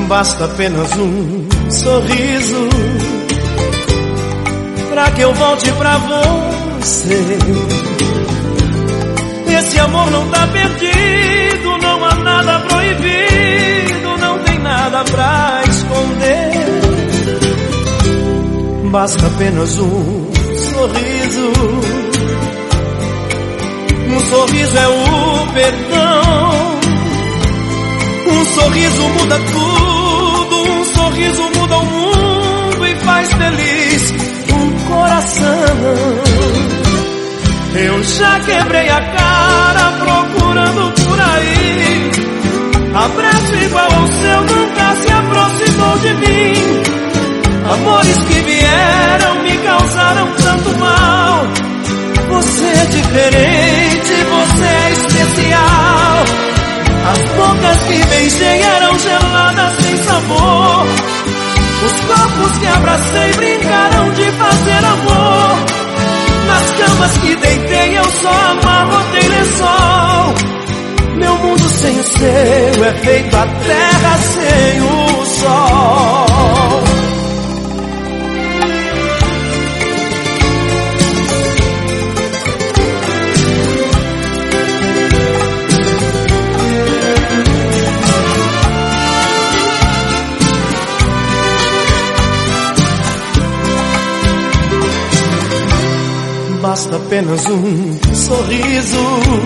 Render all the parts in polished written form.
Basta apenas um sorriso pra que eu volte pra você. Esse amor não tá perdido, não há nada proibido, não tem nada pra esconder. Basta apenas um sorriso. Um sorriso é o perdão. Um sorriso muda tudo, um sorriso muda o mundo e faz feliz um coração. Eu já quebrei a cara procurando por aí abraço igual ao seu, nunca se aproximou de mim. Amores que vieram me causaram tanto mal. Você é diferente, você é especial. As bocas que beijei eram geladas sem sabor. Os corpos que abracei brincaram de fazer amor. Nas camas que deitei eu só amarrotei lençol. Meu mundo sem o seu é feito a terra sem o sol. Basta apenas um sorriso.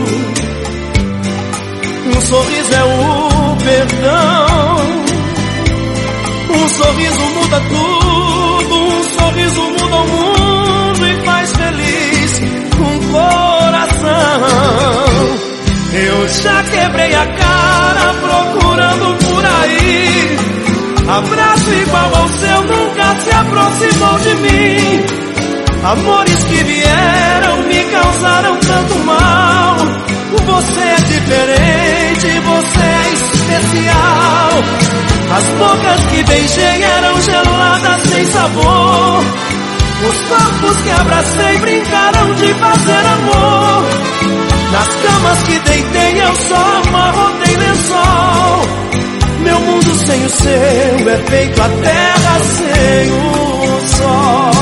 Um sorriso é o perdão. Um sorriso muda tudo, um sorriso muda o mundo e faz feliz um coração. Eu já quebrei a cara procurando por aí abraço igual ao seu, nunca se aproximou de mim. Amores que vieram me causaram tanto mal. Você é diferente, você é especial. As bocas que beijei eram geladas sem sabor. Os corpos que abracei brincaram de fazer amor. Nas camas que deitei eu só amarrotei lençol. Meu mundo sem o seu é feito a terra sem o sol.